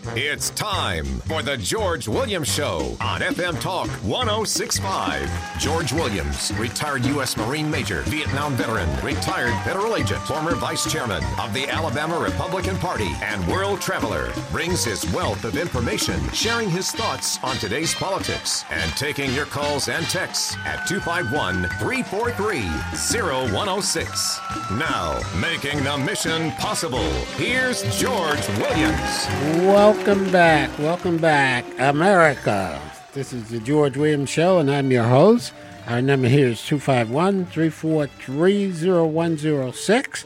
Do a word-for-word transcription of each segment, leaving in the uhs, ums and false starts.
It's time for the George Williams Show on F M Talk one oh six point five. George Williams, retired U S Marine Major, Vietnam veteran, retired federal agent, former vice chairman of the Alabama Republican Party, and world traveler, brings his wealth of information, sharing his thoughts on today's politics, and taking your calls and texts at two five one, three four three, oh one oh six. Now, making the mission possible, here's George Williams. Welcome back. Welcome back, America. This is the George Williams Show, and I'm your host. Our number here is two five one, three four three, oh one oh six.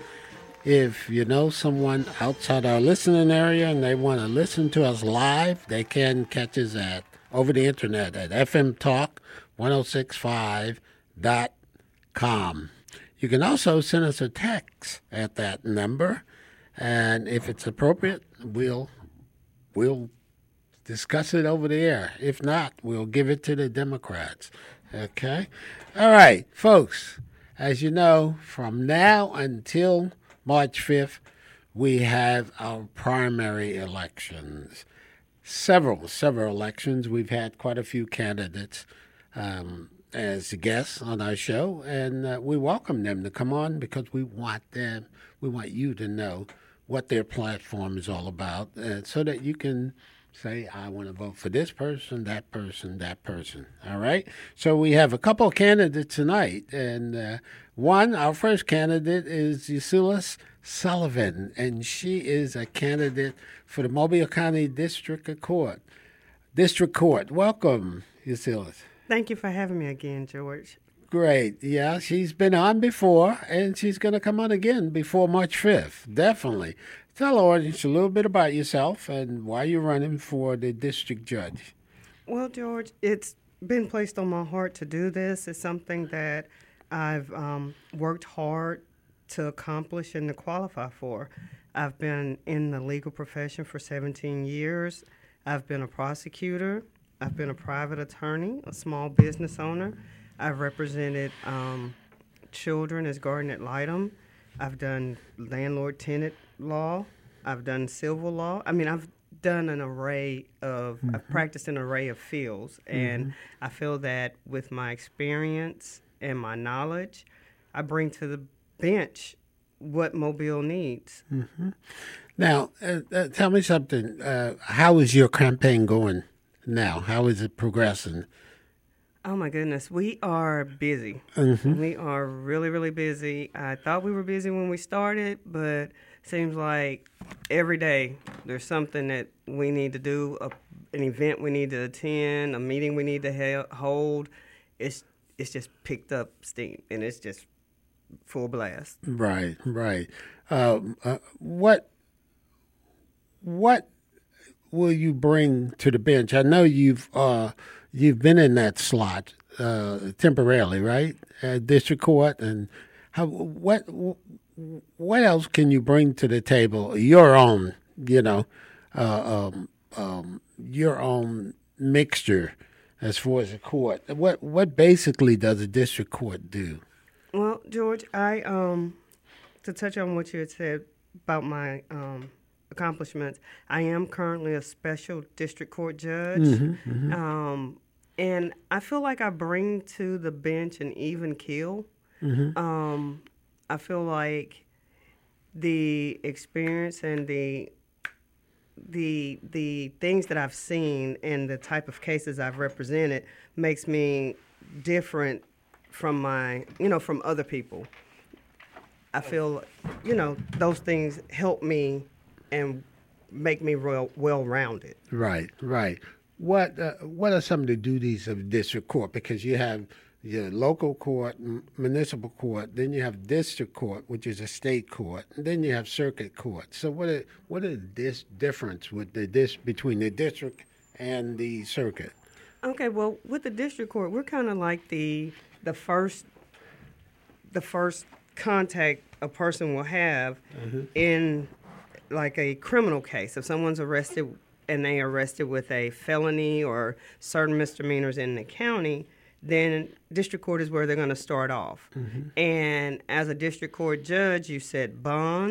If you know someone outside our listening area and they want to listen to us live, they can catch us at over the internet at f m talk one oh six five dot com. You can also send us a text at that number, and if it's appropriate, we'll we'll discuss it over the air. If not, we'll give it to the Democrats. Okay? All right, folks, as you know, from now until March fifth, we have our primary elections. Several, several elections. We've had quite a few candidates um, as guests on our show, and uh, we welcome them to come on because we want them, we want you to know what their platform is all about, uh, so that you can say, I want to vote for this person, that person, that person. All right? So we have a couple of candidates tonight, and uh, one, our first candidate is Euselis Sullivan, and she is a candidate for the Mobile County District Court. District Court. Welcome, Euselis. Thank you for having me again, George. Great. Yeah, she's been on before, and she's going to come on again before March fifth. Definitely. Tell our audience a little bit about yourself and why you're running for the district judge. Well, George, it's been placed on my heart to do this. It's something that I've um, worked hard to accomplish and to qualify for. I've been in the legal profession for seventeen years. I've been a prosecutor. I've been a private attorney, a small business owner. I've represented um, children as guardian ad litem. I've done landlord-tenant law. I've done civil law. I mean, I've done an array of, mm-hmm. I've practiced an array of fields. And mm-hmm. I feel that with my experience and my knowledge, I bring to the bench what Mobile needs. Mm-hmm. Now, uh, uh, tell me something. Uh, how is your campaign going now? How is it progressing? Oh, my goodness. We are busy. Mm-hmm. We are really, really busy. I thought we were busy when we started, but seems like every day there's something that we need to do, a, an event we need to attend, a meeting we need to he- hold. It's it's just picked up steam, and it's just full blast. Right, right. Uh, uh, what what will you bring to the bench? I know you've uh, you've been in that slot uh, temporarily, right? At district court, and how what what else can you bring to the table? Your own, you know, uh, um, um, your own mixture as far as a court. What what basically does a district court do? Well, George, I um, to touch on what you had said about my um, accomplishments, I am currently a special district court judge, mm-hmm, mm-hmm. Um, and I feel like I bring to the bench an even keel. Mm-hmm. Um, I feel like the experience and the the the things that I've seen and the type of cases I've represented makes me different from my, you know, from other people. I feel, you know, those things help me and make me real well-rounded. Right, right. What uh, what are some of the duties of district court? Because you have your local court, m- municipal court, then you have district court, which is a state court, and then you have circuit court. So what are what are this difference with the dis between the district and the circuit? Okay, well, with the district court, we're kind of like the the first the first contact a person will have mm-hmm. in like a criminal case. If someone's arrested and they arrested with a felony or certain misdemeanors in the county, then district court is where they're going to start off. Mm-hmm. And as a district court judge, you set bonds,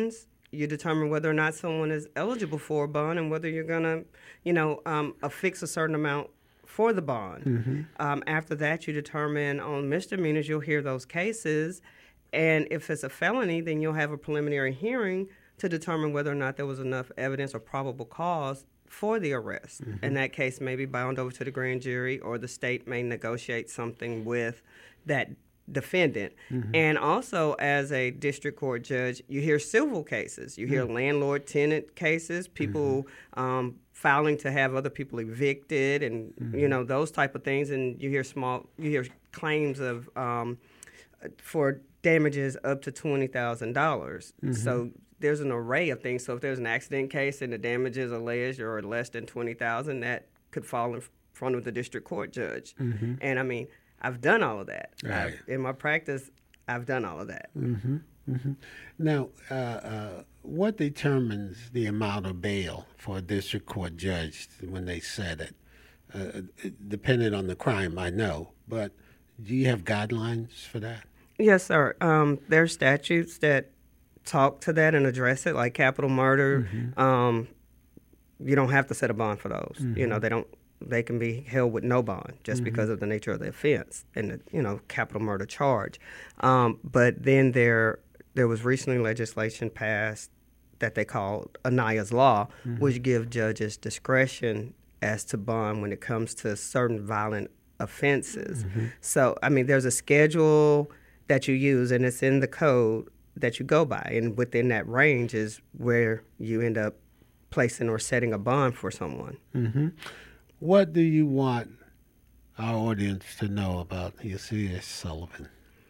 you determine whether or not someone is eligible for a bond and whether you're going to, you know, um, affix a certain amount for the bond. Mm-hmm. Um, after that, you determine on misdemeanors, you'll hear those cases. And if it's a felony, then you'll have a preliminary hearing to determine whether or not there was enough evidence or probable cause for the arrest. Mm-hmm. In that case, maybe bound over to the grand jury, or the state may negotiate something with that defendant. Mm-hmm. And also, as a district court judge, you hear civil cases. You hear mm-hmm. landlord-tenant cases, people mm-hmm. um, filing to have other people evicted, and mm-hmm. you know, those type of things. And you hear small, you hear claims of um, for damages up to twenty thousand dollars. Mm-hmm. So there's an array of things. So if there's an accident case and the damages alleged are less than twenty thousand dollars, that could fall in front of the district court judge. Mm-hmm. And I mean, I've done all of that. Right. In my practice, I've done all of that. Mm-hmm. Mm-hmm. Now, uh, uh, what determines the amount of bail for a district court judge when they set it? Uh, depending on the crime, I know, but do you have guidelines for that? Yes, sir. Um, there are statutes that talk to that and address it, like capital murder. Mm-hmm. Um, you don't have to set a bond for those. Mm-hmm. You know, they don't. They can be held with no bond just mm-hmm. because of the nature of the offense and the, you know, capital murder charge. Um, but then there there was recently legislation passed that they called Anaya's Law, mm-hmm. which gives judges discretion as to bond when it comes to certain violent offenses. Mm-hmm. So, I mean, there's a schedule that you use, and it's in the code that you go by, and within that range is where you end up placing or setting a bond for someone. Mm-hmm. What do you want our audience to know about Yacela Sullivan?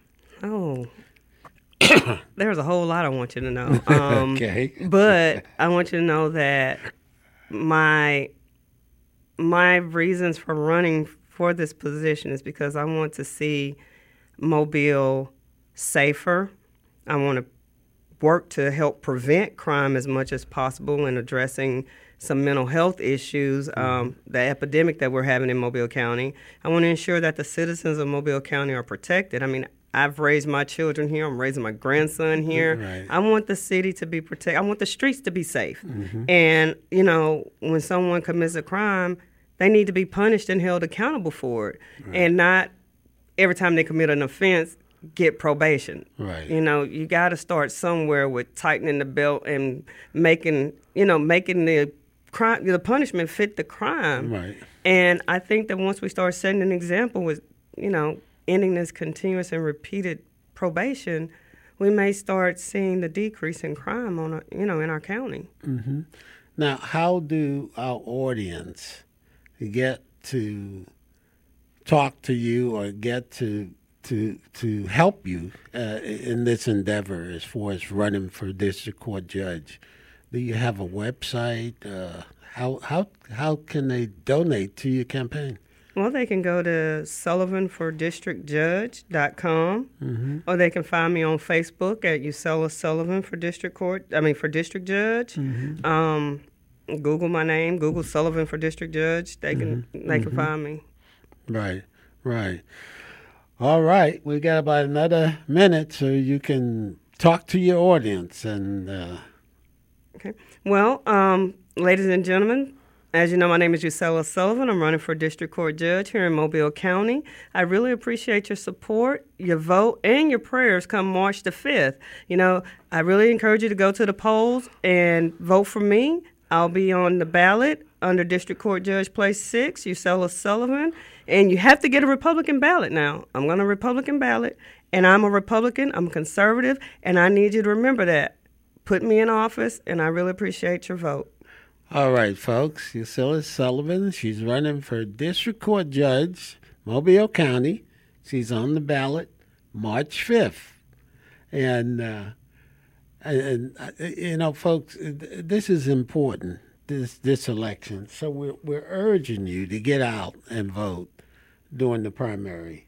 Oh, there's a whole lot I want you to know. Um, okay. But I want you to know that my my reasons for running for this position is because I want to see Mobile safer. I want to work to help prevent crime as much as possible and addressing some mental health issues, um, mm-hmm. the epidemic that we're having in Mobile County. I want to ensure that the citizens of Mobile County are protected. I mean, I've raised my children here. I'm raising my grandson here. Right. I want the city to be protected. I want the streets to be safe. Mm-hmm. And, you know, when someone commits a crime, they need to be punished and held accountable for it, right. and not every time they commit an offense, get probation. Right. You know, you got to start somewhere with tightening the belt and making, you know, making the crime, the punishment fit the crime. Right. And I think that once we start setting an example with, you know, ending this continuous and repeated probation, we may start seeing the decrease in crime on, our, you know, in our county. Mm-hmm. Now, how do our audience get to talk to you or get to to to help you uh, in this endeavor as far as running for district court judge? Do you have a website? Uh, how how how can they donate to your campaign? Well, they can go to sullivan for district judge dot com, mm-hmm. or they can find me on Facebook at Yacela Sullivan for district court. I mean, for district judge. Mm-hmm. Um, Google my name. Google Sullivan for district judge. They can mm-hmm. they can mm-hmm. find me. Right, right. All right, we got about another minute, so you can talk to your audience and. Uh, okay. Well, um, ladies and gentlemen. As you know, my name is Yacela Sullivan. I'm running for district court judge here in Mobile County. I really appreciate your support, your vote, and your prayers come March the fifth. You know, I really encourage you to go to the polls and vote for me. I'll be on the ballot under District Court Judge Place six, Yacela Sullivan. And you have to get a Republican ballot now. I'm on a Republican ballot, and I'm a Republican. I'm conservative, and I need you to remember that. Put me in office, and I really appreciate your vote. All right, folks. Yacela Sullivan, she's running for district court judge, Mobile County. She's on the ballot March fifth. And, uh, and uh, you know, folks, this is important, this this election. So we're, we're urging you to get out and vote during the primary.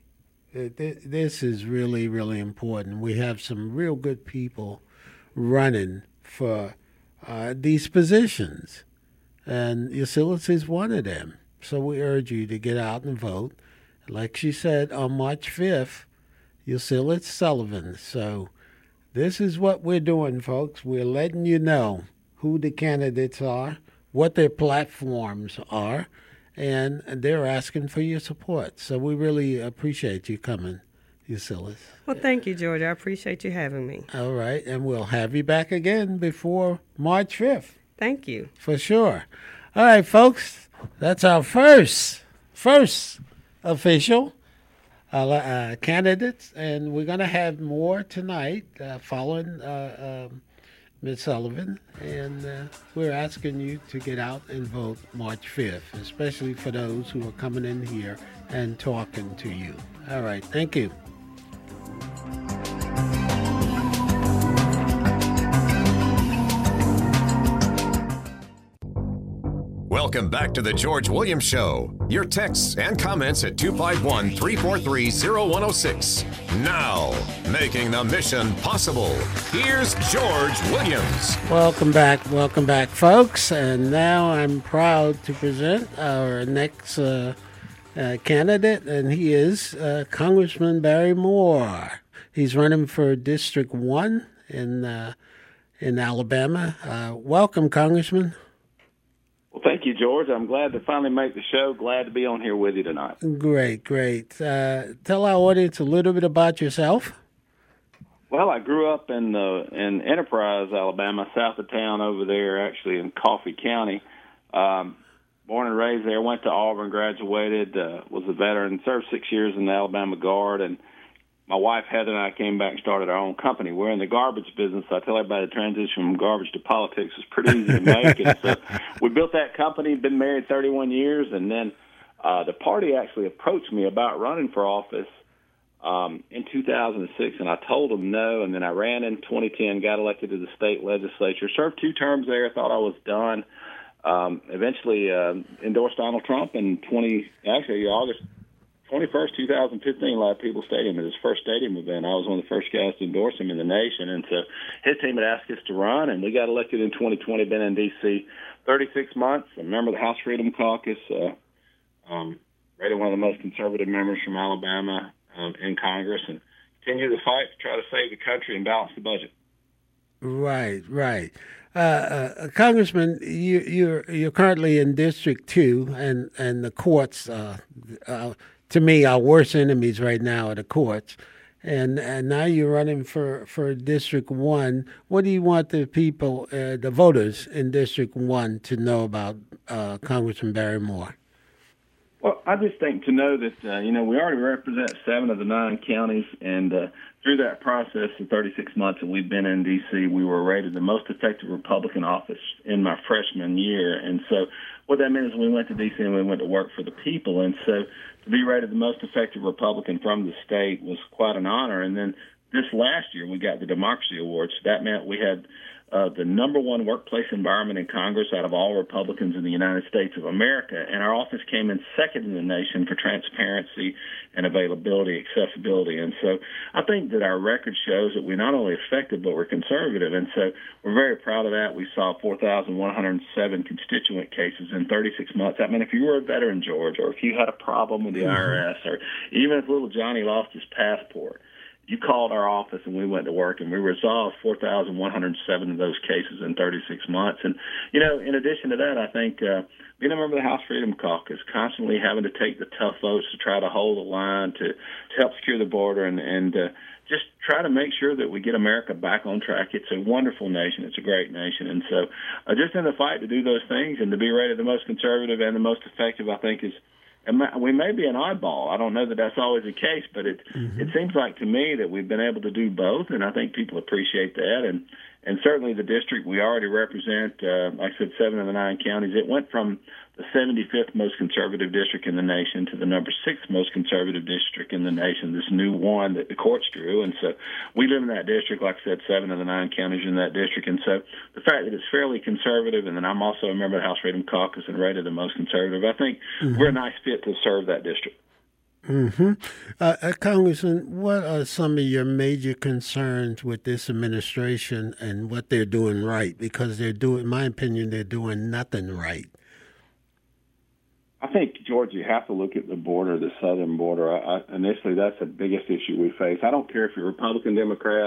This is really, really important. We have some real good people running for uh, these positions. And Yacela is one of them. So we urge you to get out and vote. Like she said, on March fifth, Yacela Sullivan. So This is what we're doing, folks. We're letting you know who the candidates are, what their platforms are, and they're asking for your support. So we really appreciate you coming, Eucillus. Well, thank you, George. I appreciate you having me. All right, and we'll have you back again before March fifth. Thank you. For sure. All right, folks, that's our first, first official uh, uh, candidates, and we're going to have more tonight uh, following uh, um, Miz Sullivan, and uh, we're asking you to get out and vote March fifth, especially for those who are coming in here and talking to you. All right, thank you. Welcome back to the George Williams Show. Your texts and comments at two five one, three four three, zero one zero six. Now, making the mission possible, here's George Williams. Welcome back, welcome back, folks. And now I'm proud to present our next uh, uh, candidate, and he is uh, Congressman Barry Moore. He's running for District one in uh, in Alabama. Uh, welcome, Congressman. Well, thank you, George. I'm glad to finally make the show. Glad to be on here with you tonight. Great, great. Uh, tell our audience a little bit about yourself. Well, I grew up in uh, in Enterprise, Alabama, south of town over there, actually in Coffee County. Um, born and raised there, went to Auburn, graduated, uh, was a veteran, served six years in the Alabama Guard, and my wife, Heather, and I came back and started our own company. We're in the garbage business. I tell everybody the transition from garbage to politics is pretty easy to make. And so we built that company, been married thirty-one years, and then uh, the party actually approached me about running for office um, in two thousand six, and I told them no, and then I ran in twenty ten, got elected to the state legislature, served two terms there, thought I was done. Um, eventually uh, endorsed Donald Trump in twenty actually August twenty-first, two thousand fifteen, Live People Stadium at his first stadium event. I was one of the first guys to endorse him in the nation, and so his team had asked us to run, and we got elected in twenty twenty, been in D C thirty-six months. I'm a member of the House Freedom Caucus, uh, um, rated one of the most conservative members from Alabama um, in Congress, and continue to fight to try to save the country and balance the budget. Right, right. Uh, uh, Congressman, you, you're you're currently in District Two, and and the courts, uh, uh, to me, our worst enemies right now are the courts, and and now you're running for, for District One. What do you want the people, uh, the voters in District One, to know about uh, Congressman Barry Moore? Well, I just think to know that, uh, you know, we already represent seven of the nine counties, and uh, through that process of thirty-six months that we've been in D C, we were rated the most effective Republican office in my freshman year. And so what that meant is we went to D C and we went to work for the people. And so to be rated the most effective Republican from the state was quite an honor. And then this last year we got the Democracy Awards. That meant we had Uh, the number one workplace environment in Congress out of all Republicans in the United States of America, and our office came in second in the nation for transparency and availability, accessibility. And so I think that our record shows that we're not only effective, but we're conservative, and so we're very proud of that. We saw four thousand one hundred seven constituent cases in thirty-six months. I mean, if you were a veteran, George, or if you had a problem with the I R S, or even if little Johnny lost his passport, you called our office and we went to work, and we resolved four thousand one hundred seven of those cases in thirty-six months. And, you know, in addition to that, I think uh, being a member of the House Freedom Caucus, constantly having to take the tough votes to try to hold the line, to, to help secure the border, and, and uh, just try to make sure that we get America back on track. It's a wonderful nation. It's a great nation. And so uh, just in the fight to do those things and to be rated the most conservative and the most effective, I think is And we may be an oddball. I don't know that that's always the case, but it mm-hmm. it seems like to me that we've been able to do both, and I think people appreciate that. And and certainly the district we already represent, uh, like I said, seven of the nine counties. It went from the seventy-fifth most conservative district in the nation to the number six most conservative district in the nation, this new one that the courts drew. And so we live in that district, like I said, seven of the nine counties in that district. And so the fact that it's fairly conservative, and then I'm also a member of the House Freedom Caucus and rated the most conservative, I think mm-hmm. we're a nice fit to serve that district. Mm-hmm. Uh, uh, Congressman, what are some of your major concerns with this administration and what they're doing right? Because they're doing, in my opinion, they're doing nothing right. I think, George, you have to look at the border, the southern border. I, I, initially, that's the biggest issue we face. I don't care if you're Republican, Democrat,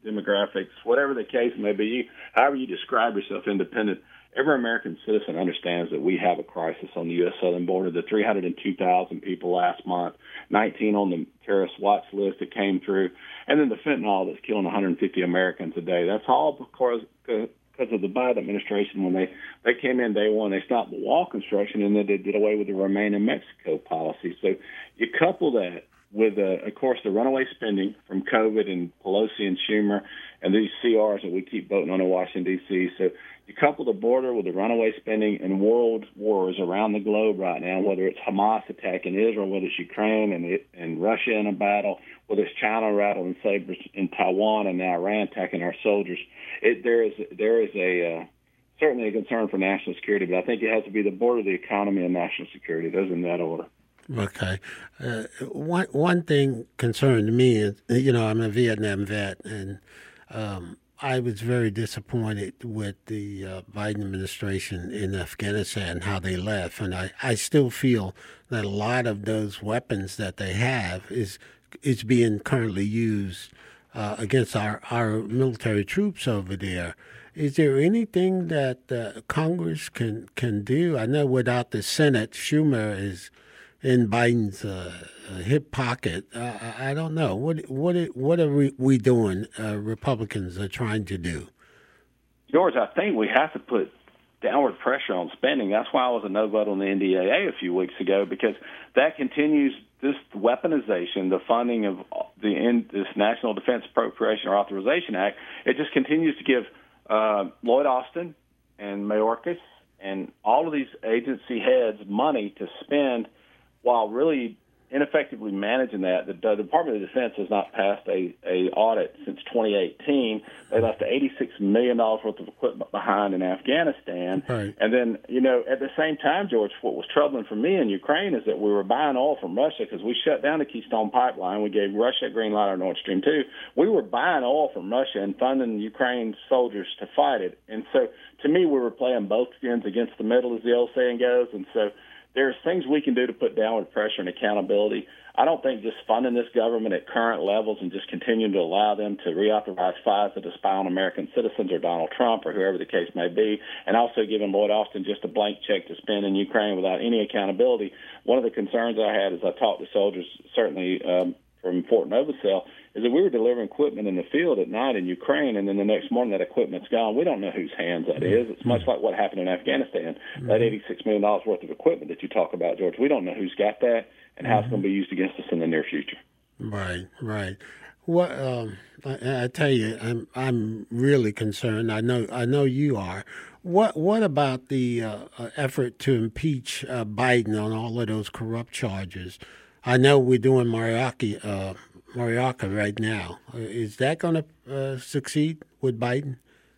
demographics, whatever the case may be, however you describe yourself independent, every American citizen understands that we have a crisis on the U S southern border. The three hundred two thousand people last month, nineteen on the terrorist watch list that came through, and then the fentanyl that's killing one hundred fifty Americans a day. That's all because because of the Biden administration. When they, they came in day one, they stopped the wall construction, and then they did away with the Remain in Mexico policy. So you couple that with, uh, of course, the runaway spending from COVID and Pelosi and Schumer and these C Rs that we keep voting on in Washington, D C. So you couple the border with the runaway spending and world wars around the globe right now, whether it's Hamas attacking Israel, whether it's Ukraine and, it, and Russia in a battle, whether it's China rattling sabers in Taiwan and now Iran attacking our soldiers. It, there is there is a uh, certainly a concern for national security, but I think it has to be the border, the economy, and national security. Those in that order. Okay. Uh, one one thing concerned me is, you know, I'm a Vietnam vet, and um, I was very disappointed with the uh, Biden administration in Afghanistan, how they left. And I, I still feel that a lot of those weapons that they have is is being currently used uh, against our, our military troops over there. Is there anything that uh, Congress can, can do? I know without the Senate, Schumer is in Biden's uh, hip pocket. Uh, I don't know. What what what are we, we doing, uh, Republicans are trying to do? George, I think we have to put downward pressure on spending. That's why I was a no vote on the N D A A a few weeks ago, because that continues this weaponization, the funding of the in, this National Defense Appropriation or Authorization Act. It just continues to give uh, Lloyd Austin and Mayorkas and all of these agency heads money to spend while really ineffectively managing that. The, the Department of Defense has not passed a, a audit since twenty eighteen. They left eighty-six million dollars worth of equipment behind in Afghanistan. Right. And then, you know, at the same time, George, what was troubling for me in Ukraine is that we were buying oil from Russia because we shut down the Keystone Pipeline. We gave Russia a green light on Nord Stream two. We were buying oil from Russia and funding Ukraine's soldiers to fight it. And so, to me, we were playing both ends against the middle, as the old saying goes. And so, there's things we can do to put downward pressure and accountability. I don't think just funding this government at current levels and just continuing to allow them to reauthorize FISA to spy on American citizens or Donald Trump or whoever the case may be, and also giving Lloyd Austin just a blank check to spend in Ukraine without any accountability. One of the concerns I had as I talked to soldiers, certainly um, from Fort Novosel, is that we were delivering equipment in the field at night in Ukraine, and then the next morning that equipment's gone. We don't know whose hands that is. It's much like what happened in Afghanistan. Mm-hmm. That eighty-six million dollars worth of equipment that you talk about, George, we don't know who's got that and how mm-hmm. it's going to be used against us in the near future. Right, right. What um, I, I tell you, I'm I'm really concerned. I know I know you are. What what about the uh, effort to impeach uh, Biden on all of those corrupt charges? I know we're doing Mariaki, uh, Mariaka right now. Is that going to uh, succeed with Biden?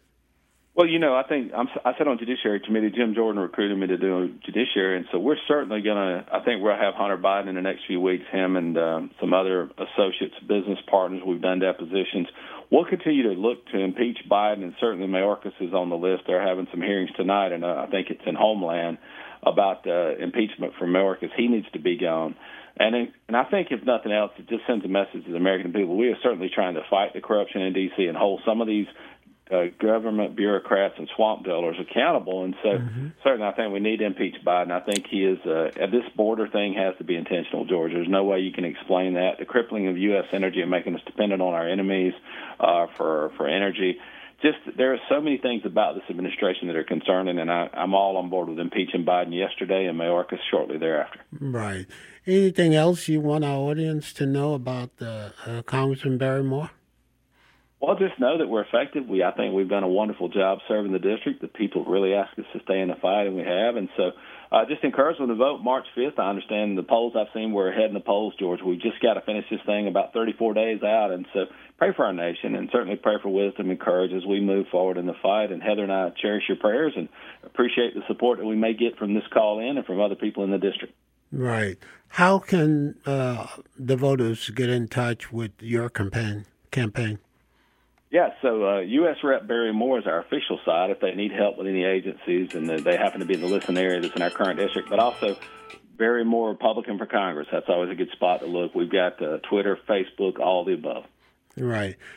Well, you know, I think I'm, I sat on Judiciary Committee. Jim Jordan recruited me to do Judiciary, and so we're certainly going to, I think we'll have Hunter Biden in the next few weeks, him and um, some other associates, business partners. We've done depositions. We'll continue to look to impeach Biden, and certainly Mayorkas is on the list. They're having some hearings tonight, and uh, I think it's in Homeland about uh, impeachment for Mayorkas. He needs to be gone. And it, and I think, if nothing else, it just sends a message to the American people. We are certainly trying to fight the corruption in D C and hold some of these uh, government bureaucrats and swamp dwellers accountable. And so, mm-hmm. certainly, I think we need to impeach Biden. I think he is. Uh, this border thing has to be intentional, George. There's no way you can explain that. The crippling of U S energy and making us dependent on our enemies uh, for for energy. Just there are so many things about this administration that are concerning, and I, I'm all on board with impeaching Biden yesterday and Mayorkas shortly thereafter. Right. Anything else you want our audience to know about uh, uh, Congressman Barrymore? Well, just know that we're effective. We, I think we've done a wonderful job serving the district. The people really ask us to stay in the fight, and we have. And so uh, just encourage them to vote March fifth. I understand the polls I've seen, we're ahead in the polls, George. We've just got to finish this thing about thirty-four days out. And so pray for our nation, and certainly pray for wisdom and courage as we move forward in the fight. And Heather and I cherish your prayers and appreciate the support that we may get from this call in and from other people in the district. Right. How can uh, the voters get in touch with your campaign? campaign? Yeah, so uh, U S Rep Barry Moore is our official site if they need help with any agencies and they happen to be in the listen area that's in our current district, but also Barry Moore, Republican for Congress. That's always a good spot to look. We've got uh, Twitter, Facebook, all the above. Right.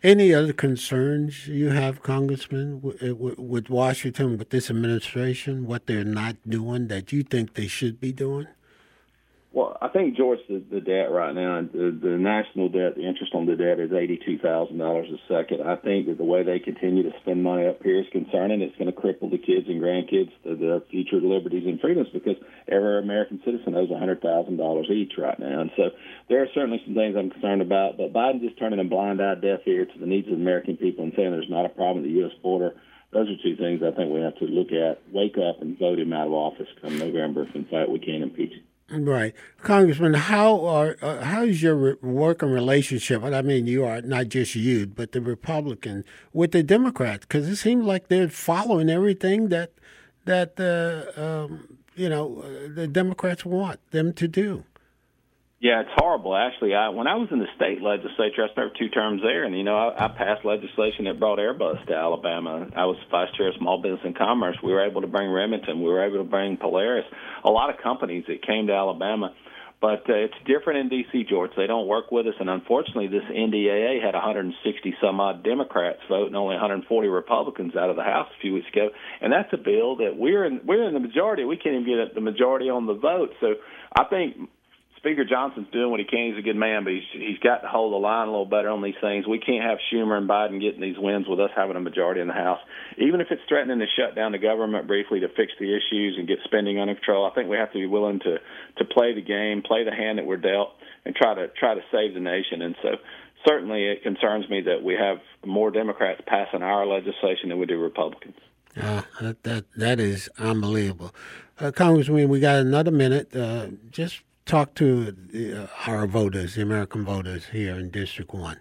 Any other concerns you have, Congressman, with, with Washington, with this administration, what they're not doing that you think they should be doing? Well, I think, George, the, the debt right now, the, the national debt, the interest on the debt is eighty-two thousand dollars a second. I think that the way they continue to spend money up here is concerning. It's going to cripple the kids and grandkids, the, their future liberties and freedoms, because every American citizen owes one hundred thousand dollars each right now. And so there are certainly some things I'm concerned about, but Biden just turning a blind eye deaf ear to the needs of the American people and saying there's not a problem at the U S border. Those are two things I think we have to look at, wake up and vote him out of office come November if, in fact, we can't impeach him. Right. Congressman, how are uh, how is your re- working relationship, and I mean you are, not just you, but the Republican, with the Democrats? Because it seems like they're following everything that, that uh, um, you know, uh, the Democrats want them to do. Yeah, it's horrible. Actually, I, when I was in the state legislature, I served two terms there, and, you know, I, I passed legislation that brought Airbus to Alabama. I was vice chair of small business and commerce. We were able to bring Remington. We were able to bring Polaris, a lot of companies that came to Alabama. But uh, it's different in D C, George. They don't work with us, and unfortunately, this N D A A had one hundred sixty some odd Democrats vote and only one hundred forty Republicans out of the House a few weeks ago. And that's a bill that we're in. We're in the majority. We can't even get the majority on the vote. So I think Speaker Johnson's doing what he can. He's a good man, but he's he's got to hold the line a little better on these things. We can't have Schumer and Biden getting these wins with us having a majority in the House. Even if it's threatening to shut down the government briefly to fix the issues and get spending under control, I think we have to be willing to, to play the game, play the hand that we're dealt, and try to try to save the nation. And so certainly it concerns me that we have more Democrats passing our legislation than we do Republicans. Uh, that, that, that is unbelievable. Uh, Congressman, we got another minute. Uh, just talk to uh, our voters, the American voters here in District one.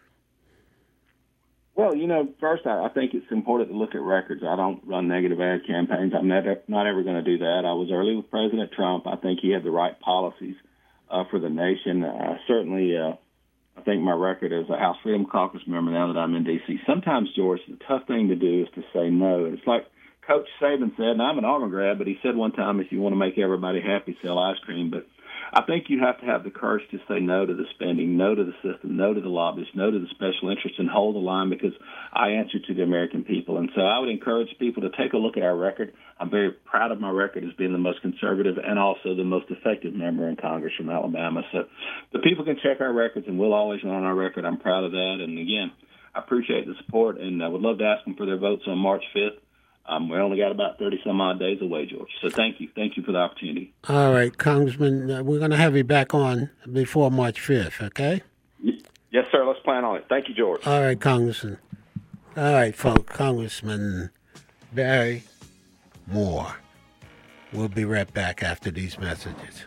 Well, you know, first, I, I think it's important to look at records. I don't run negative ad campaigns. I'm never, not ever going to do that. I was early with President Trump. I think he had the right policies uh, for the nation. Uh, certainly, uh, I think my record as a House Freedom Caucus member now that I'm in D C. Sometimes, George, the tough thing to do is to say no. And it's like Coach Saban said, and I'm an Auburn grad, but he said one time, if you want to make everybody happy, sell ice cream. But I think you have to have the courage to say no to the spending, no to the system, no to the lobbyists, no to the special interests, and hold the line, because I answer to the American people. And so I would encourage people to take a look at our record. I'm very proud of my record as being the most conservative and also the most effective member in Congress from Alabama. So the people can check our records, and we'll always run our record. I'm proud of that. And, again, I appreciate the support, and I would love to ask them for their votes on March fifth. Um, we only got about thirty-some-odd days away, George. So thank you. Thank you for the opportunity. All right, Congressman, uh, we're going to have you back on before March fifth, okay? Yes, sir. Let's plan on it. Thank you, George. All right, Congressman. All right, folks, Congressman Barry Moore. We'll be right back after these messages.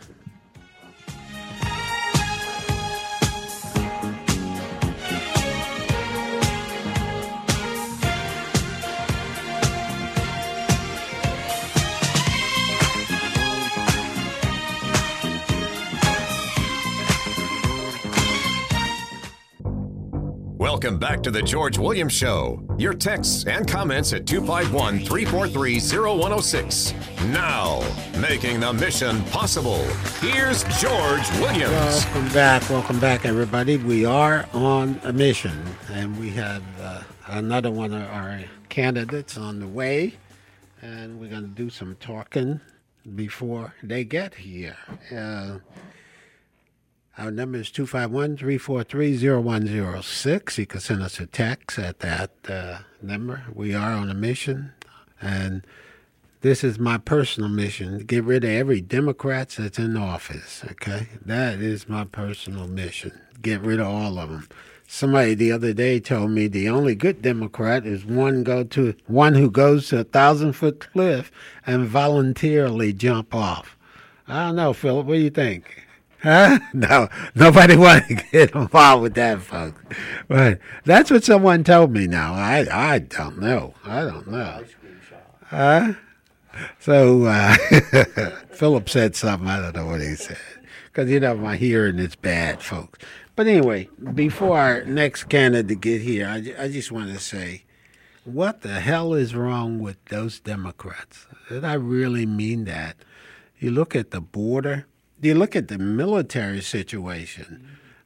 Welcome back to the George Williams Show. Your texts and comments at two five one, three four three, zero one zero six. Now, making the mission possible, here's George Williams. Welcome back. Welcome back, everybody. We are on a mission, and we have uh, another one of our candidates on the way, and we're going to do some talking before they get here. Uh, Our number is two five one, three four three, zero one zero six. You can send us a text at that uh, number. We are on a mission, and this is my personal mission, to get rid of every Democrat that's in office, okay? That is my personal mission, get rid of all of them. Somebody the other day told me the only good Democrat is one go to one who goes to a thousand-foot cliff and voluntarily jump off. I don't know, Philip, what do you think? Huh? No, nobody wanted to get involved with that, folks. But that's what someone told me now. I I don't know. I don't know. Huh? So uh, Philip said something. I don't know what he said. Because, you know, my hearing is bad, folks. But anyway, before our next candidate get here, I, I just want to say, what the hell is wrong with those Democrats? And I really mean that. You look at the border. You look at the military situation.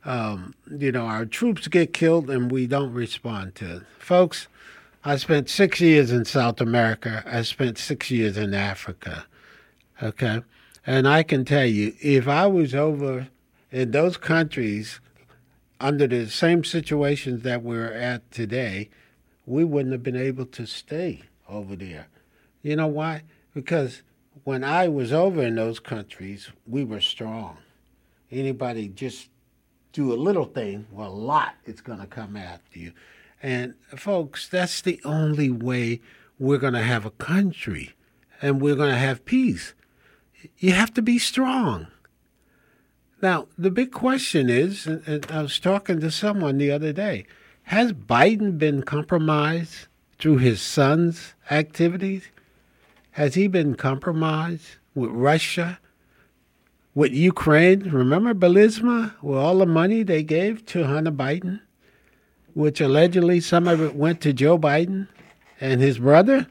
um, you know, our troops get killed and we don't respond to it. Folks, I spent six years in South America. I spent six years in Africa, okay? And I can tell you, if I was over in those countries under the same situations that we're at today, we wouldn't have been able to stay over there. You know why? Because when I was over in those countries, we were strong. Anybody just do a little thing, well, a lot is going to come after you. And folks, that's the only way we're going to have a country and we're going to have peace. You have to be strong. Now, the big question is, and I was talking to someone the other day, has Biden been compromised through his son's activities? Has he been compromised with Russia, with Ukraine? Remember Burisma, with all the money they gave to Hunter Biden, which allegedly some of it went to Joe Biden and his brother?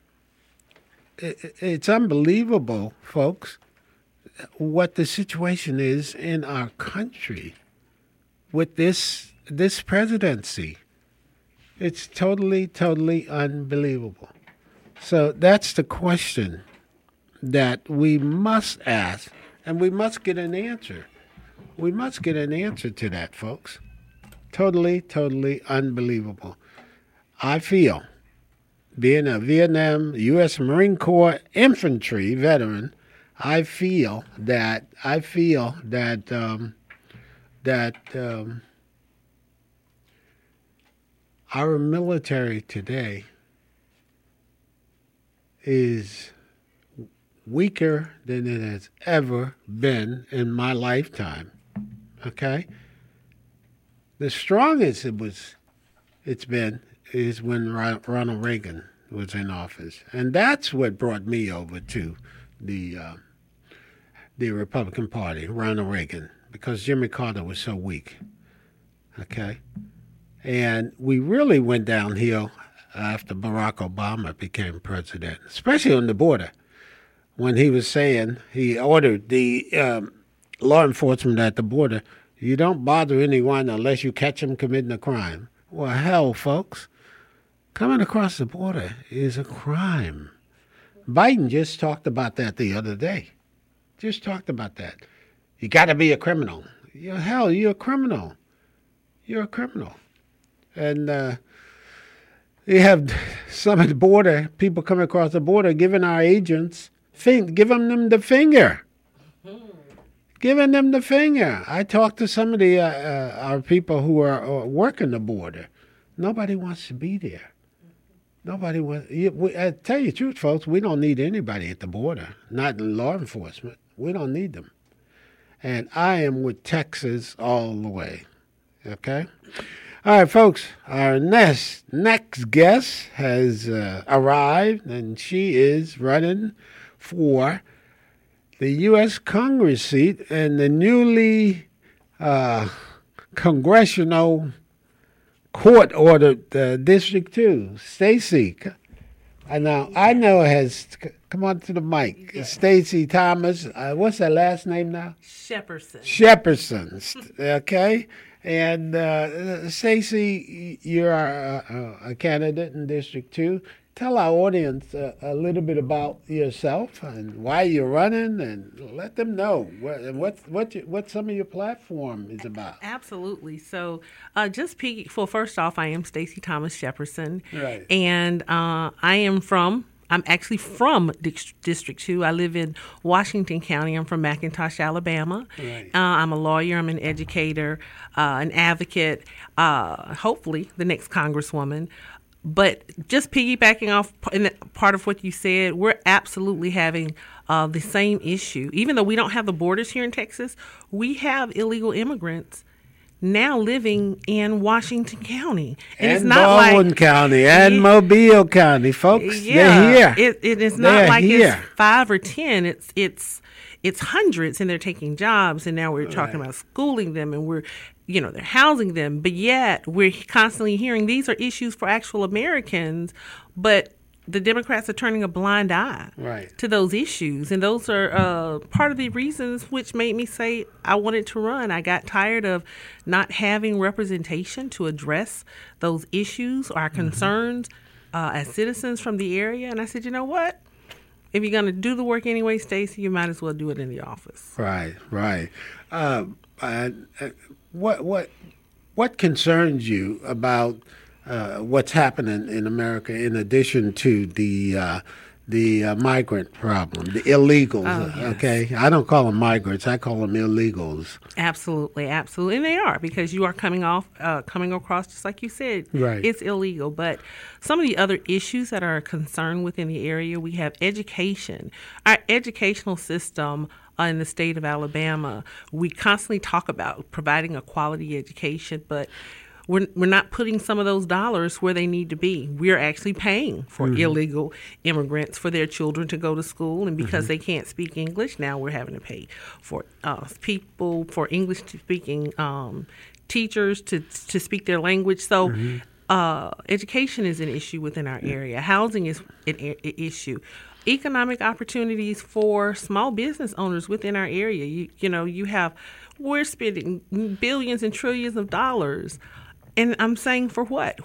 It's unbelievable, folks, what the situation is in our country with this this presidency. It's totally, totally unbelievable. So that's the question that we must ask, and we must get an answer. We must get an answer to that, folks. Totally, totally unbelievable. I feel, being a Vietnam U S Marine Corps infantry veteran, I feel that I feel that um, that um, our military today is weaker than it has ever been in my lifetime. Okay? The strongest it was, it's been, is when Ronald Reagan was in office. And that's what brought me over to the uh, the Republican Party, Ronald Reagan, because Jimmy Carter was so weak. Okay? And we really went downhill after Barack Obama became president, especially on the border, when he was saying, he ordered the um, law enforcement at the border, you don't bother anyone unless you catch them committing a crime. Well, hell, folks, coming across the border is a crime. Biden just talked about that the other day. Just talked about that. You got to be a criminal. You, hell, you're a criminal. You're a criminal. And uh, you have some at the border, people coming across the border, giving our agents, fin- giving them the finger. Mm-hmm. Giving them the finger. I talked to some of the uh, uh, our people who are uh, working the border. Nobody wants to be there. Nobody wants. You, we, I tell you the truth, folks, we don't need anybody at the border, not in law enforcement. We don't need them. And I am with Texas all the way. Okay? All right, folks, our next, next guest has uh, arrived, and she is running for the U S Congress seat in the newly uh, congressional court-ordered uh, District two. Stacey, I know, I know has, come on to the mic. Yes. Stacey Thomas, uh, what's her last name now? Shepperson. Shepperson, okay? And uh, Stacey, you're a, a candidate in District two. Tell our audience uh, a little bit about yourself and why you're running, and let them know what what what, you, what some of your platform is about. Absolutely. So, uh, just peek. Well, first off, I am Stacey Thomas Shepperson, right? And uh, I am from. I'm actually from District two. I live in Washington County. I'm from McIntosh, Alabama. Right. Uh, I'm a lawyer. I'm an educator, uh, an advocate, uh, hopefully the next Congresswoman. But just piggybacking off part of what you said, we're absolutely having uh, the same issue. Even though we don't have the borders here in Texas, we have illegal immigrants now living in Washington County. And, and it's not Baldwin like, County and it, Mobile County, folks. Yeah, they're here. It, it is not they're like here. It's five or ten. It's it's it's hundreds, and they're taking jobs, and now we're talking right. about schooling them, and we're, you know, they're housing them. But yet we're constantly hearing these are issues for actual Americans, but the Democrats are turning a blind eye right. to those issues. And those are uh, part of the reasons which made me say I wanted to run. I got tired of not having representation to address those issues, our mm-hmm. concerns uh, as citizens from the area. And I said, you know what? If you're going to do the work anyway, Stacey, you might as well do it in the office. Right, right. Uh, uh, what what what concerns you about uh, what's happening in America in addition to the uh, the uh, migrant problem, the illegals? Oh, yes. Okay, I don't call them migrants; I call them illegals. Absolutely, absolutely, and they are, because you are coming off, uh, coming across, just like you said, right. It's illegal. But some of the other issues that are a concern within the area, we have education. Our educational system uh, in the state of Alabama, we constantly talk about providing a quality education, but We're, we're not putting some of those dollars where they need to be. We're actually paying for mm-hmm. illegal immigrants for their children to go to school, and because mm-hmm. they can't speak English, now we're having to pay for uh, people, for English-speaking um, teachers to to speak their language. So mm-hmm. uh, education is an issue within our area. Housing is an, an issue. Economic opportunities for small business owners within our area. You, you know, you have, we're spending billions and trillions of dollars. And I'm saying, for what?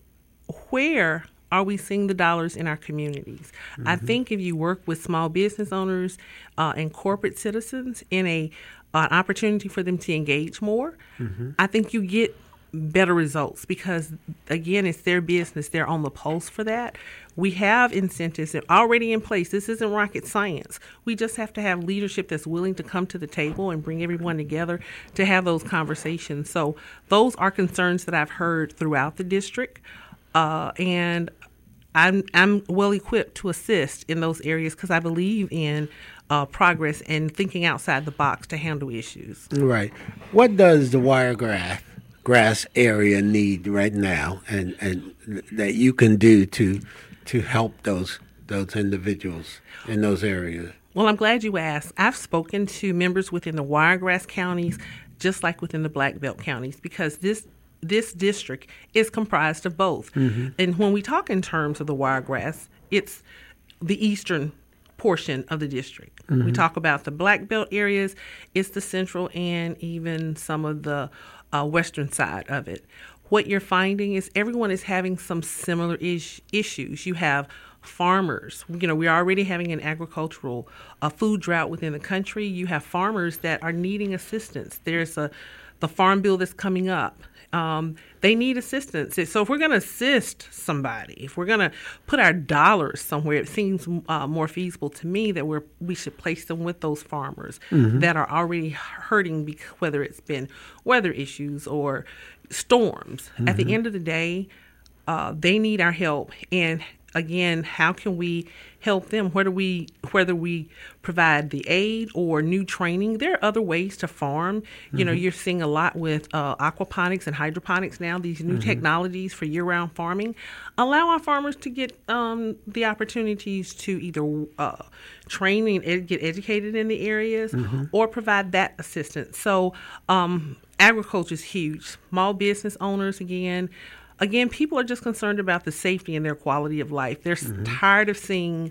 Where are we seeing the dollars in our communities? Mm-hmm. I think if you work with small business owners uh, and corporate citizens in a an opportunity for them to engage more, mm-hmm. I think you get better results because, again, it's their business. They're on the pulse for that. We have incentives already in place. This isn't rocket science. We just have to have leadership that's willing to come to the table and bring everyone together to have those conversations. So those are concerns that I've heard throughout the district, uh, and I'm, I'm well equipped to assist in those areas because I believe in uh, progress and thinking outside the box to handle issues. Right. What does the Wiregrass grass area need right now, and, and that you can do to to help those those individuals in those areas? Well, I'm glad you asked. I've spoken to members within the Wiregrass counties, just like within the Black Belt counties, because this this district is comprised of both. Mm-hmm. And when we talk in terms of the Wiregrass, it's the eastern portion of the district. Mm-hmm. We talk about the Black Belt areas, it's the central and even some of the uh, western side of it. What you're finding is everyone is having some similar ish- issues. You have farmers. You know, we're already having an agricultural uh, food drought within the country. You have farmers that are needing assistance. There's a the farm bill that's coming up. Um, they need assistance. So if we're going to assist somebody, if we're going to put our dollars somewhere, it seems uh, more feasible to me that we're we should place them with those farmers mm-hmm. that are already hurting, because whether it's been weather issues or storms. Mm-hmm. At the end of the day, uh, they need our help. And again, how can we help them? Whether we whether we provide the aid or new training, there are other ways to farm. Mm-hmm. You know, you're seeing a lot with uh, aquaponics and hydroponics now. These new mm-hmm. technologies for year-round farming allow our farmers to get um, the opportunities to either uh, train and ed- get educated in the areas mm-hmm. or provide that assistance. So um, agriculture is huge. Small business owners, again. Again, people are just concerned about the safety and their quality of life. They're mm-hmm. tired of seeing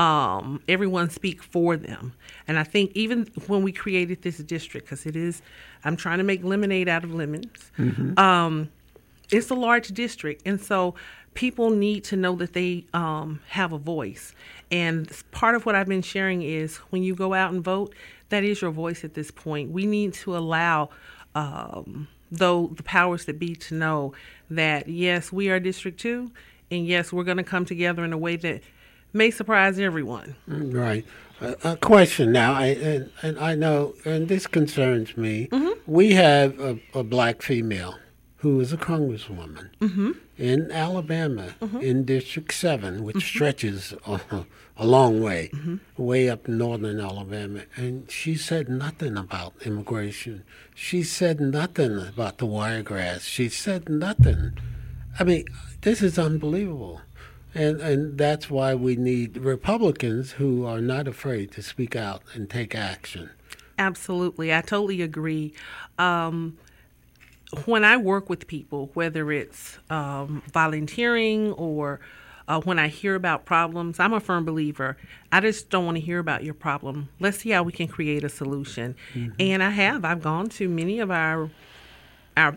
um, everyone speak for them. And I think even when we created this district, because it is, I'm trying to make lemonade out of lemons, mm-hmm. um, it's a large district. And so people need to know that they um, have a voice. And part of what I've been sharing is when you go out and vote, that is your voice at this point. We need to allow um, though the powers that be to know that, yes, we are District two, and yes, we're going to come together in a way that may surprise everyone. Right. Uh, a question now, I, and, and I know, and this concerns me, mm-hmm. we have a, a black female who is a congresswoman mm-hmm. in Alabama, mm-hmm. in District seven, which mm-hmm. stretches a, a long way, mm-hmm. way up northern Alabama. And she said nothing about immigration. She said nothing about the Wiregrass. She said nothing. I mean, this is unbelievable. And and that's why we need Republicans who are not afraid to speak out and take action. Absolutely. I totally agree. Um, when I work with people, whether it's um, volunteering or Uh, when I hear about problems, I'm a firm believer. I just don't want to hear about your problem. Let's see how we can create a solution. Mm-hmm. And I have. I've gone to many of our our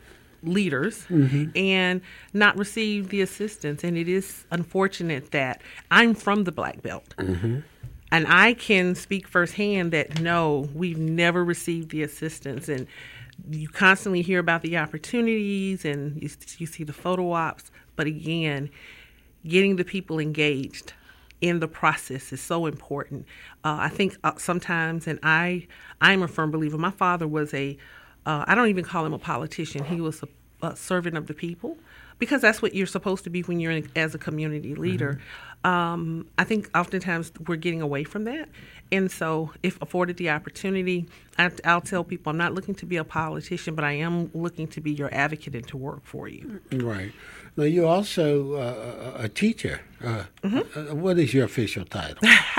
leaders mm-hmm. and not received the assistance. And it is unfortunate that I'm from the Black Belt. Mm-hmm. And I can speak firsthand that, no, we've never received the assistance. And you constantly hear about the opportunities and you, you see the photo ops. But again, getting the people engaged in the process is so important. Uh, I think uh, sometimes, and I, I'm a firm believer, my father was a, uh, I don't even call him a politician. He was a, a servant of the people, because that's what you're supposed to be when you're in, as a community leader. Mm-hmm. Um, I think oftentimes we're getting away from that. And so if afforded the opportunity, I, I'll tell people I'm not looking to be a politician, but I am looking to be your advocate and to work for you. Right. Now, you're also uh, a teacher. Uh, mm-hmm. uh, what is your official title?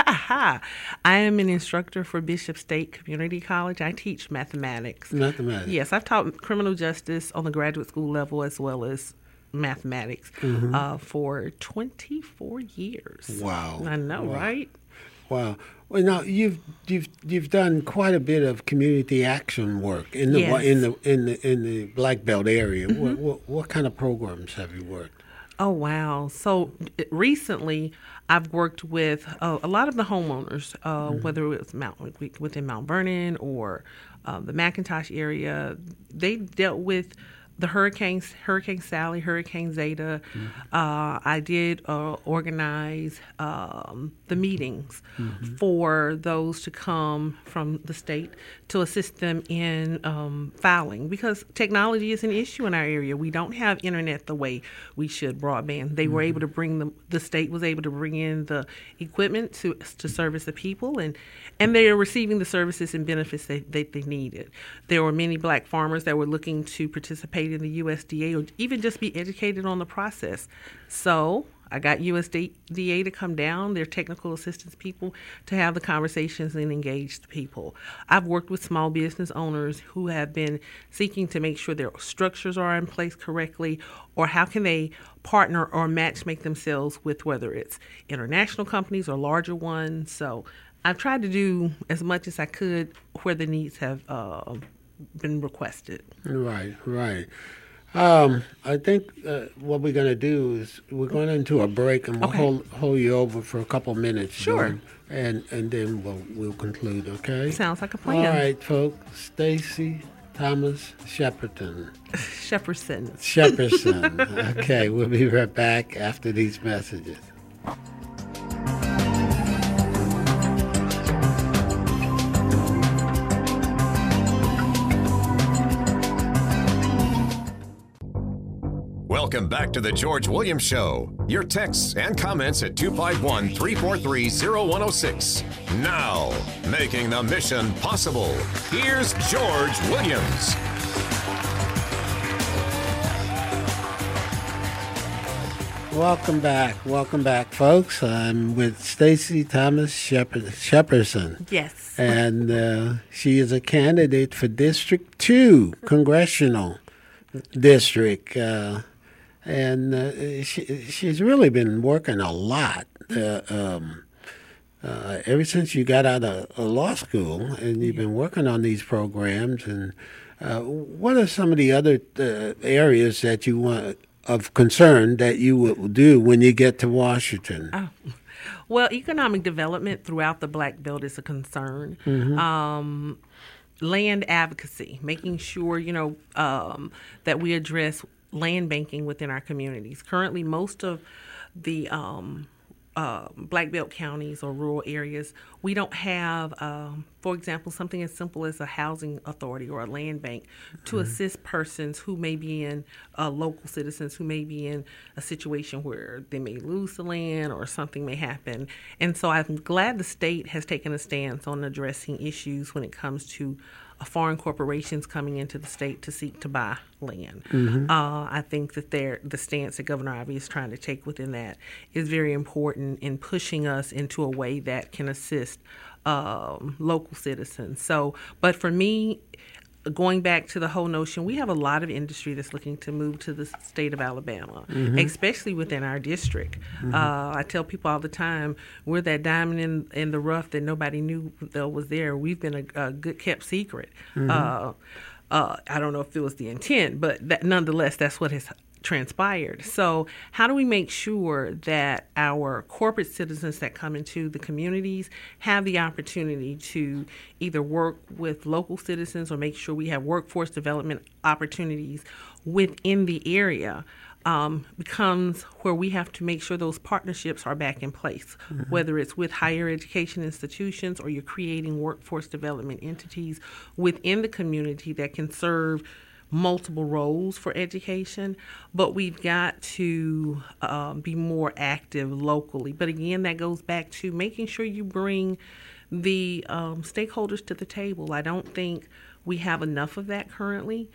I am an instructor for Bishop State Community College. I teach mathematics. Mathematics. Yes, I've taught criminal justice on the graduate school level as well as mathematics mm-hmm. uh, for twenty-four years. Wow. I know, wow. right? Wow. Well, now you've you've you've done quite a bit of community action work in the yes. in the in the in the Black Belt area. Mm-hmm. What, what what kind of programs have you worked? Oh wow! So recently, I've worked with uh, a lot of the homeowners, uh, mm-hmm. whether it was Mount within Mount Vernon or uh, the McIntosh area. They dealt with the hurricanes, Hurricane Sally, Hurricane Zeta. Mm-hmm. Uh, I did uh, organize um, the meetings mm-hmm. for those to come from the state to assist them in um, filing, because technology is an issue in our area. We don't have internet the way we should, broadband. They mm-hmm. were able to bring the the state was able to bring in the equipment to to service the people, and and they are receiving the services and benefits that, that they needed. There were many black farmers that were looking to participate in the U S D A or even just be educated on the process. So I got U S D A to come down, their technical assistance people, to have the conversations and engage the people. I've worked with small business owners who have been seeking to make sure their structures are in place correctly, or how can they partner or match make themselves with whether it's international companies or larger ones. So I've tried to do as much as I could where the needs have uh, been requested. Right, right. Um, I think uh, what we're going to do is we're going into a break, and we'll okay. hold hold you over for a couple minutes. Sure. During, and and then we'll we'll conclude. Okay. Sounds like a plan. All right, folks. Stacy Thomas Shepperton. Shepperson. Shepperson. Okay, we'll be right back after these messages. Welcome back to the George Williams Show. Your texts and comments at two five one, three four three, zero one zero six. Now, making the mission possible, here's George Williams. Welcome back. Welcome back, folks. I'm with Stacy Thomas Shepard- Shepperson. Yes. And uh, she is a candidate for District two, Congressional District. Uh, And uh, she, she's really been working a lot uh, um, uh, ever since you got out of, of law school, and you've been working on these programs. And uh, what are some of the other uh, areas that you want of concern that you will do when you get to Washington? Oh. Well, economic development throughout the Black Belt is a concern. Mm-hmm. Um, land advocacy, making sure, you know, um, that we address land banking within our communities. Currently, most of the um, uh, Black Belt counties or rural areas, we don't have, um, for example, something as simple as a housing authority or a land bank to mm-hmm. assist persons who may be in, uh, local citizens who may be in a situation where they may lose the land or something may happen. And so I'm glad the state has taken a stance on addressing issues when it comes to foreign corporations coming into the state to seek to buy land. Mm-hmm. Uh, I think that their the stance that Governor Ivey is trying to take within that is very important in pushing us into a way that can assist um, local citizens. So, but for me, going back to the whole notion, we have a lot of industry that's looking to move to the state of Alabama, mm-hmm. especially within our district. Mm-hmm. Uh, I tell people all the time, we're that diamond in, in the rough that nobody knew that was there. We've been a, a good kept secret. Mm-hmm. Uh, uh, I don't know if it was the intent, but that, nonetheless, that's what has transpired. So how do we make sure that our corporate citizens that come into the communities have the opportunity to either work with local citizens or make sure we have workforce development opportunities within the area? Um, becomes where we have to make sure those partnerships are back in place, mm-hmm. whether it's with higher education institutions or you're creating workforce development entities within the community that can serve multiple roles for education. But we've got to um, be more active locally. But again, that goes back to making sure you bring the um, stakeholders to the table. I don't think we have enough of that currently.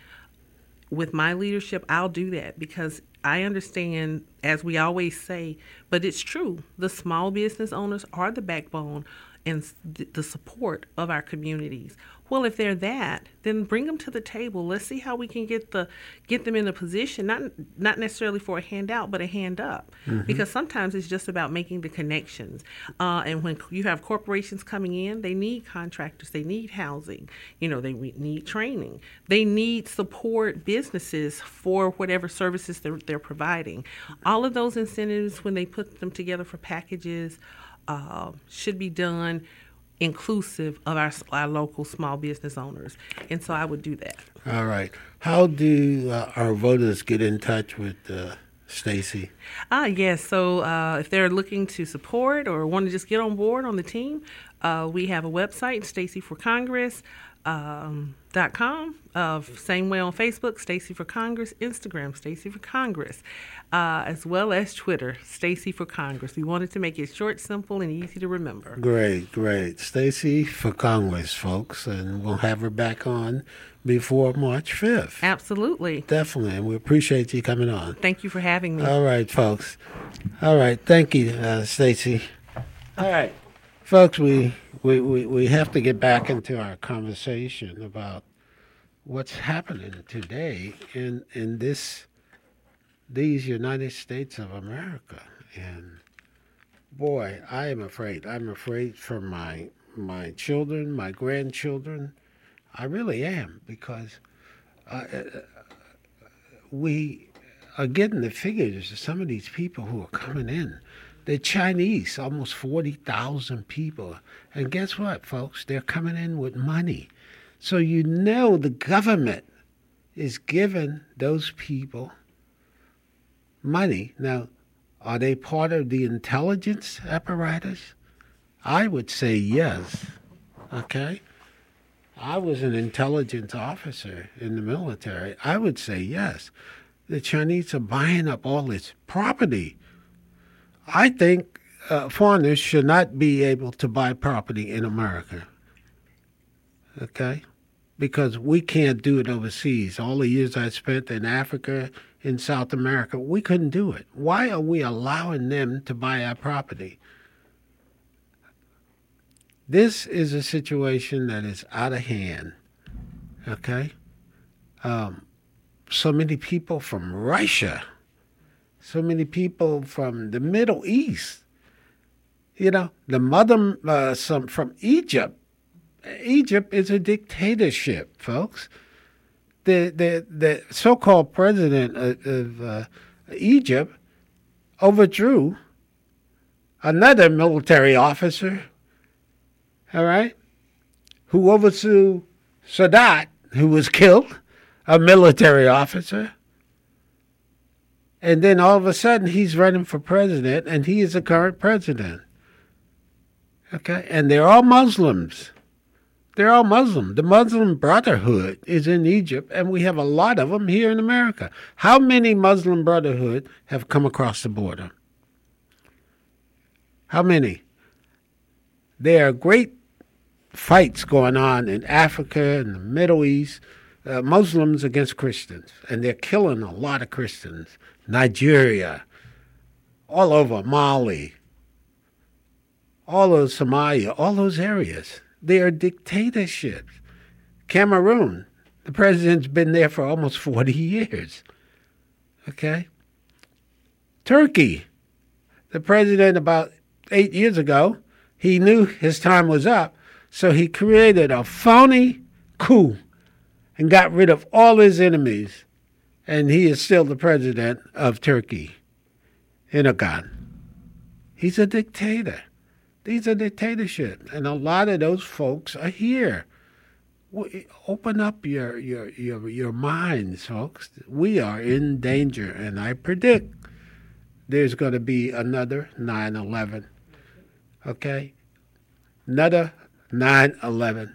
With my leadership, I'll do that because I understand, as we always say, but it's true, the small business owners are the backbone and the support of our communities. Well, if they're that, then bring them to the table. Let's see how we can get the get them in a position, not not necessarily for a handout, but a hand up. Mm-hmm. Because sometimes it's just about making the connections. Uh, and when you have corporations coming in, they need contractors, they need housing, you know, they need training, they need support businesses for whatever services they're, they're providing. All of those incentives, when they put them together for packages, uh, should be done inclusive of our, our local small business owners. And so I would do that. All right. How do uh, our voters get in touch with uh, Stacey? Ah, yes. So uh, if they're looking to support or want to just get on board on the team, uh, we have a website, Stacey for Congress. Um, dot com. Uh, same way on Facebook, Stacey for Congress. Instagram, Stacey for Congress, uh, as well as Twitter, Stacey for Congress. We wanted to make it short, simple, and easy to remember. Great, great. Stacey for Congress, folks, and we'll have her back on before March fifth. Absolutely. Definitely, and we appreciate you coming on. Thank you for having me. All right, folks. All right, thank you, uh, Stacey. All right. Folks, we, we, we, we have to get back into our conversation about what's happening today in in this these United States of America. And boy, I am afraid. I'm afraid for my my children, my grandchildren. I really am, because uh, we are getting the figures of some of these people who are coming in. The Chinese, almost forty thousand people. And guess what, folks? They're coming in with money. So you know the government is giving those people money. Now, are they part of the intelligence apparatus? I would say yes, okay? I was an intelligence officer in the military. I would say yes. The Chinese are buying up all this property. I think uh, foreigners should not be able to buy property in America, okay? Because we can't do it overseas. All the years I spent in Africa, in South America, we couldn't do it. Why are we allowing them to buy our property? This is a situation that is out of hand, okay? Um, so many people from Russia, so many people from the Middle East, you know, the mother, uh, some from Egypt. Egypt is a dictatorship, folks. The the the so-called president of, of uh, Egypt overthrew another military officer, all right, who overthrew Sadat, who was killed, a military officer. And then all of a sudden, he's running for president, and he is the current president. Okay? And they're all Muslims. They're all Muslim. The Muslim Brotherhood is in Egypt, and we have a lot of them here in America. How many Muslim Brotherhood have come across the border? How many? There are great fights going on in Africa and the Middle East, uh, Muslims against Christians, and they're killing a lot of Christians. Nigeria, all over Mali, all of Somalia, all those areas. They are dictatorships. Cameroon, The president's been there for almost forty years. Okay? Turkey. The president, about eight years ago, he knew his time was up, so he created a phony coup and got rid of all his enemies. And he is still the president of Turkey, Erdogan. He's a dictator. These are dictatorships, and a lot of those folks are here. Open up your, your, your, your minds, folks. We are in danger, and I predict there's going to be another nine eleven. Okay? Another nine eleven.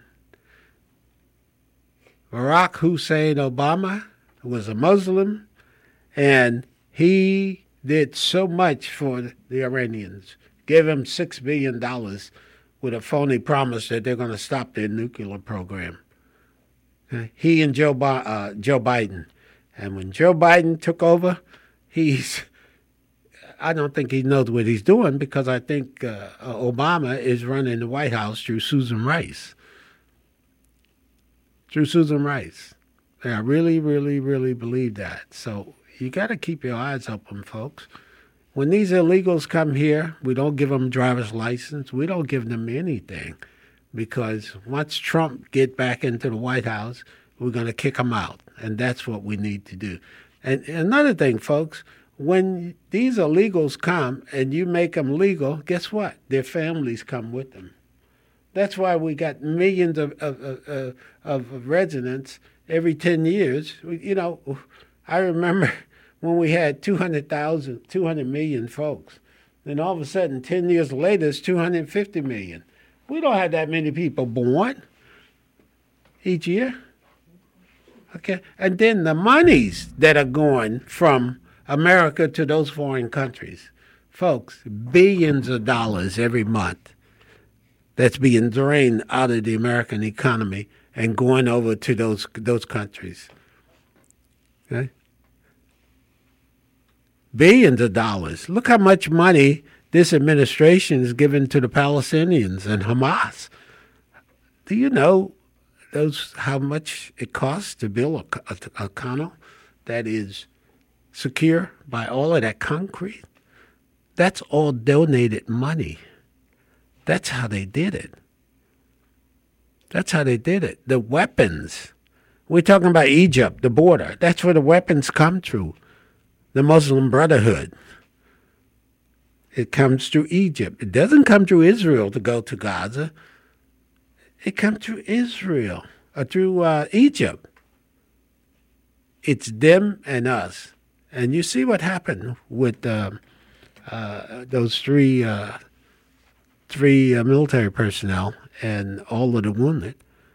Barack Hussein Obama was a Muslim, and he did so much for the Iranians. Gave them six billion dollars with a phony promise that they're going to stop their nuclear program. Okay? He and Joe, Bi- uh, Joe Biden. And when Joe Biden took over, he's, I don't think he knows what he's doing, because I think uh, Obama is running the White House through Susan Rice. Through Susan Rice. And I really, really, really believe that. So you got to keep your eyes open, folks. When these illegals come here, we don't give them driver's license. We don't give them anything, because once Trump get back into the White House, we're going to kick him out, and that's what we need to do. And another thing, folks, when these illegals come and you make them legal, guess what? Their families come with them. That's why we got millions of of, of, of residents every ten years. You know, I remember when we had two hundred thousand, two hundred million folks. Then all of a sudden, ten years later, it's two hundred fifty million. We don't have that many people born each year. Okay? And then the monies that are going from America to those foreign countries. Folks, billions of dollars every month that's being drained out of the American economy and going over to those those countries. Okay? Billions of dollars. Look how much money this administration is giving to the Palestinians and Hamas. Do you know those how much it costs to build a, a, a tunnel that is secure by all of that concrete? That's all donated money. That's how they did it. That's how they did it. The weapons. We're talking about Egypt, the border. That's where the weapons come through. The Muslim Brotherhood. It comes through Egypt. It doesn't come through Israel to go to Gaza. It comes through Israel, or through uh, Egypt. It's them and us. And you see what happened with uh, uh, those three uh, three uh, military personnel and all of the wounded.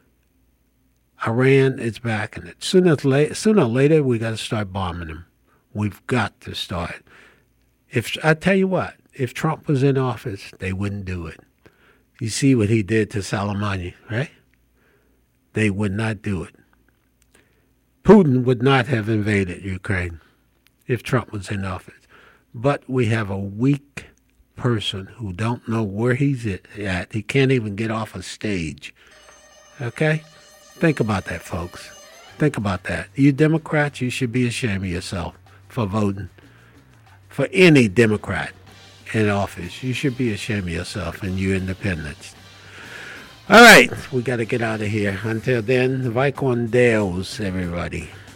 Iran is backing it. Sooner or later, sooner or later we got to start bombing them. We've got to start. If I tell you what, if Trump was in office, they wouldn't do it. You see what he did to Soleimani, right? They would not do it. Putin would not have invaded Ukraine if Trump was in office. But we have a weak person who don't know where he's at. He can't even get off a stage. Okay? Think about that, folks. Think about that. You Democrats, you should be ashamed of yourself for voting for any Democrat in office. You should be ashamed of yourself, and you independents. All right, we got to get out of here. Until then, vai con Deus, everybody.